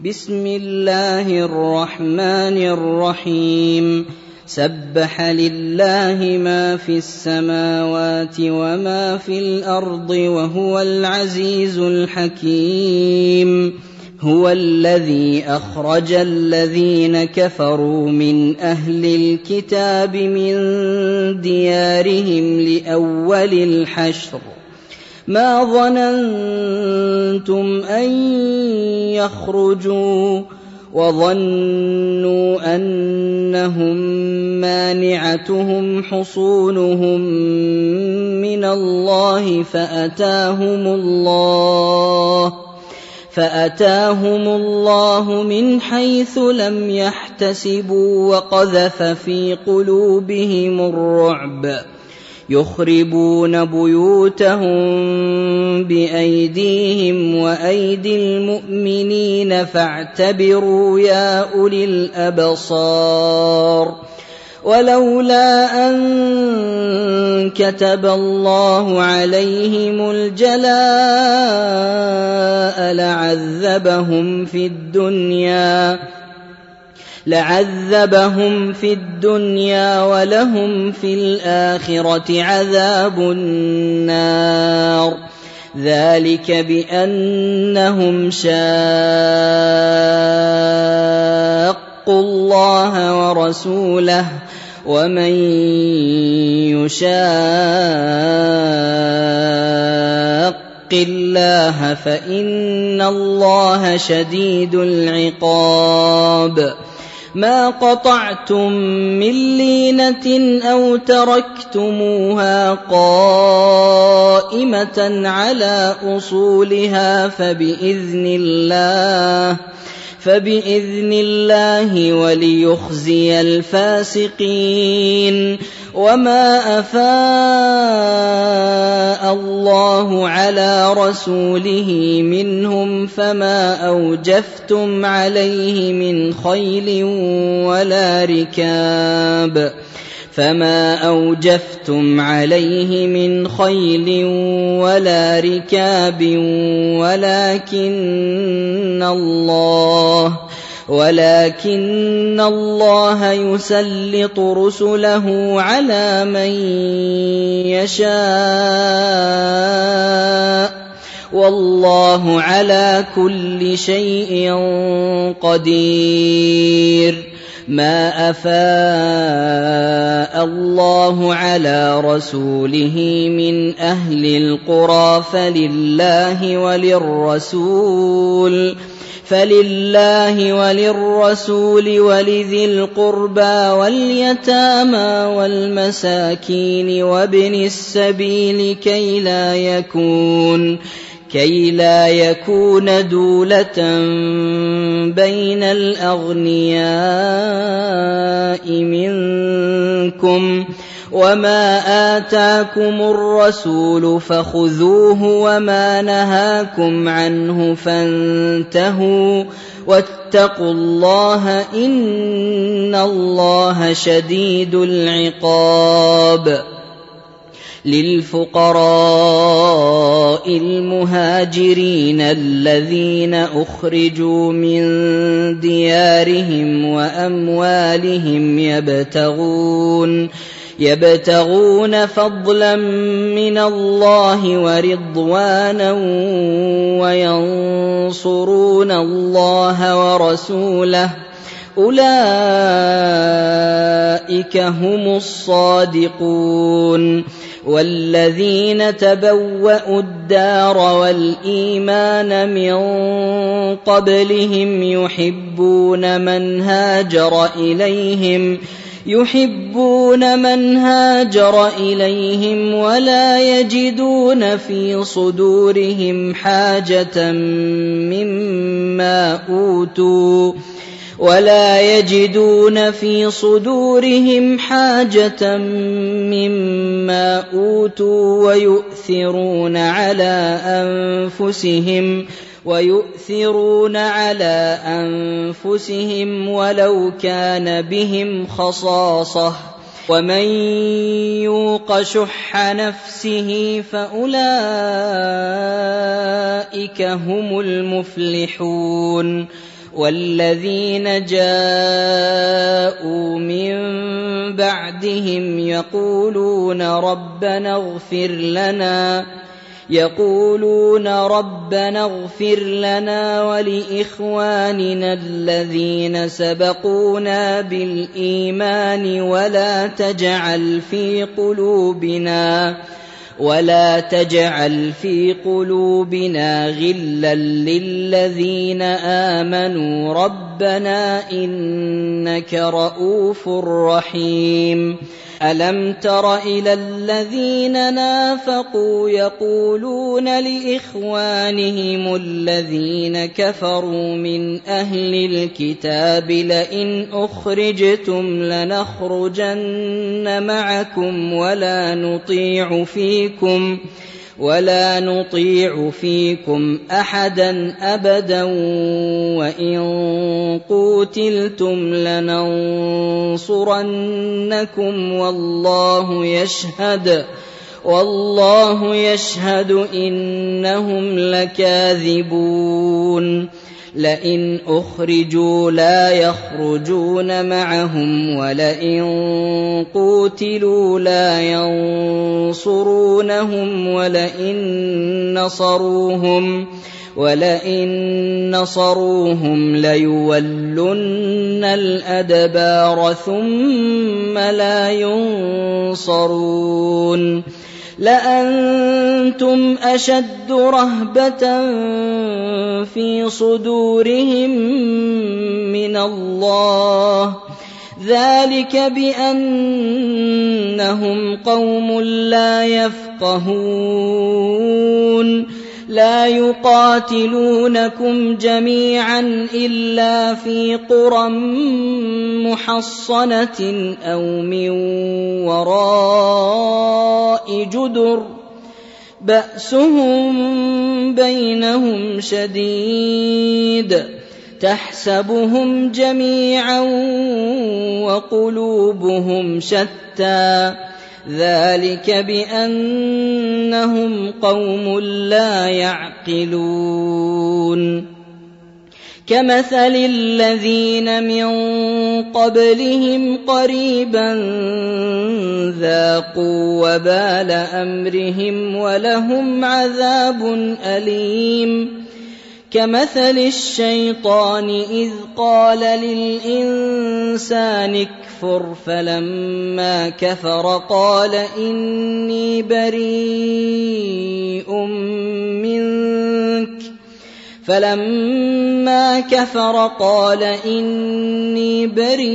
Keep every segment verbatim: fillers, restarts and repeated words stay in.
بسم الله الرحمن الرحيم سبح لله ما في السماوات وما في الأرض وهو العزيز الحكيم هو الذي أخرج الذين كفروا من أهل الكتاب من ديارهم لأول الحشر ما ظننتم أن يخرجوا وظنوا أنهم مانعتهم حصونهم من الله فأتاهم الله فأتاهم الله من حيث لم يحتسبوا وقذف في قلوبهم الرعب يخربون بيوتهم بأيديهم وأيدي المؤمنين فاعتبروا يا أولي الأبصار ولولا أن كتب الله عليهم الجلاء لعذبهم في الدنيا لعذبهم في الدنيا ولهم في الآخرة عذاب النار ذلك بأنهم شاقوا الله ورسوله ومن يشاق الله فإن الله شديد العقاب ما قطعتم من لينة أو تركتموها قائمة على أصولها فبإذن الله فبإذن الله وليخزي الفاسقين وما أفاء الله على رسوله منهم فما أوجفتم عليه من خيل ولا ركاب فما أوجفتم عليه من خيل ولا ركاب ولكن الله ولكن الله يسلط رسله على من يشاء والله على كل شيء قدير ما أفاء الله على رسوله من أهل القرى فلله وللرسول فلله وللرسول ولذي القربى واليتامى والمساكين وابن السبيل كي لا يكون كي لا يكون دولة بين الأغنياء منكم وما آتاكم الرسول فخذوه وما نهاكم عنه فانتهوا واتقوا الله إن الله شديد العقاب للفقراء المهاجرين الذين أخرجوا من ديارهم وأموالهم يبتغون يبتغون فضلا من الله ورضوانا وينصرون الله ورسوله أولئك هم الصادقون والذين تبوأوا الدار والإيمان من قبلهم يحبون من هاجر إليهم يحبون من هاجر إليهم ولا يجدون في صدورهم حاجة مما أوتوا ولا يجدون في صدورهم حاجة مما أوتوا ويؤثرون على أنفسهم ويؤثرون على أنفسهم ولو كان بهم خصاصة ومن يوق شح نفسه فأولئك هم المفلحون والذين جاءوا من بعدهم يقولون ربنا اغفر لنا يقولون ربنا اغفر لنا ولإخواننا الذين سبقونا بالإيمان ولا تجعل في قلوبنا ولا تجعل في قلوبنا غلا للذين آمنوا ربنا إنك رؤوف رحيم. ألم تر إلى الذين نافقوا يقولون لإخوانهم الذين كفروا من أهل الكتاب لئن أخرجتم لنخرجن معكم ولا نطيع فيكم ولا نطيع فيكم أحدا أبدا وإن قوتلتم لننصرنكم والله يشهد والله يشهد إنهم لكاذبون. لئن أخرجوا لا يخرجون معهم ولئن قوتلوا لا ينصرونهم ولئن نصروهم ولئن نصروهم ليولن الأدبار ثم لا ينصرون. لأنتم أشد رهبة في صدورهم من الله ذلك بأنهم قوم لا يفقهون. لا يقاتلونكم جميعا إلا في قرى محصنة أو من وراء جدر بأسهم بينهم شديد تحسبهم جميعا وقلوبهم شتى ذلك بأنهم قوم لا يعقلون. كمثل الذين من قبلهم قريبا ذاقوا وبال أمرهم ولهم عذاب أليم. كمثل الشيطان إذ قال للإنسان اكفر فلما كفر قال إني بريء منك فلما كفر قال إني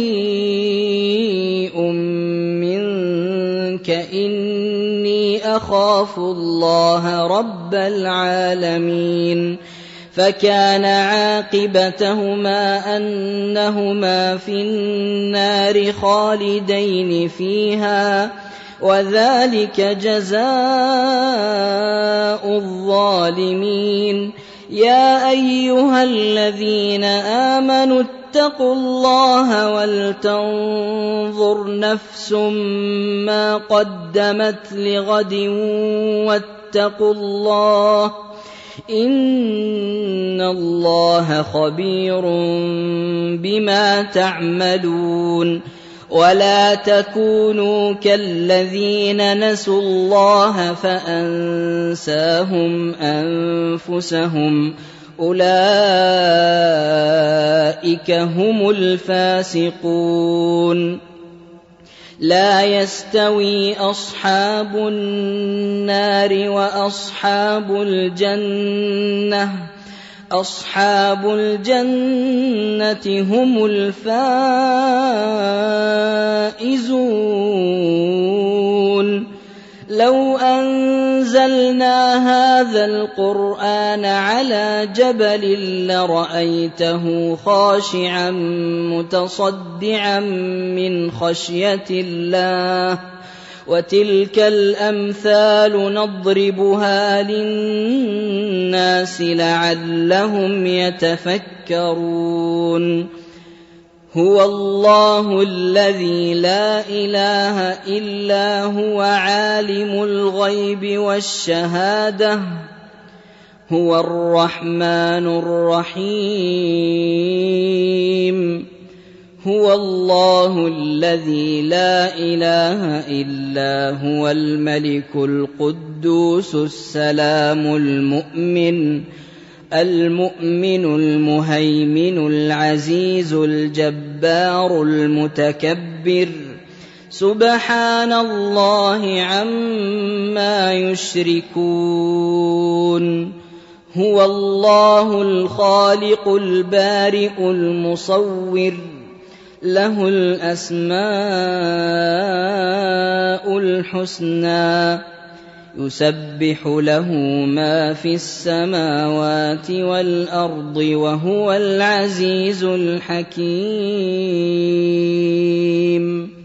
بريء منك إني أخاف الله رب العالمين. فكان عاقبتهما أنهما في النار خالدين فيها وذلك جزاء الظالمين. يا أيها الذين آمنوا اتقوا الله ولتنظر نفس ما قدمت لغد واتقوا الله إن الله خبير بما تعملون. ولا تكونوا كالذين نسوا الله فأنساهم أنفسهم أولئك هم الفاسقون. لا يستوي أصحاب النار وأصحاب الجنة أصحاب الجنة هم الفائزون. لو أنزلنا هذا القرآن على جبل لرأيته خاشعا متصدعا من خشية الله وتلك الأمثال نضربها للناس لعلهم يتفكرون. هو الله الذي لا إله إلا هو عالم الغيب والشهادة هو الرحمن الرحيم. هو الله الذي لا إله إلا هو الملك القدوس السلام المؤمن المؤمن المهيمن العزيز الجبار المتكبر سبحان الله عما يشركون هو الله الخالق البارئ المصور له الأسماء الحسنى يسبح له ما في السماوات والأرض وهو العزيز الحكيم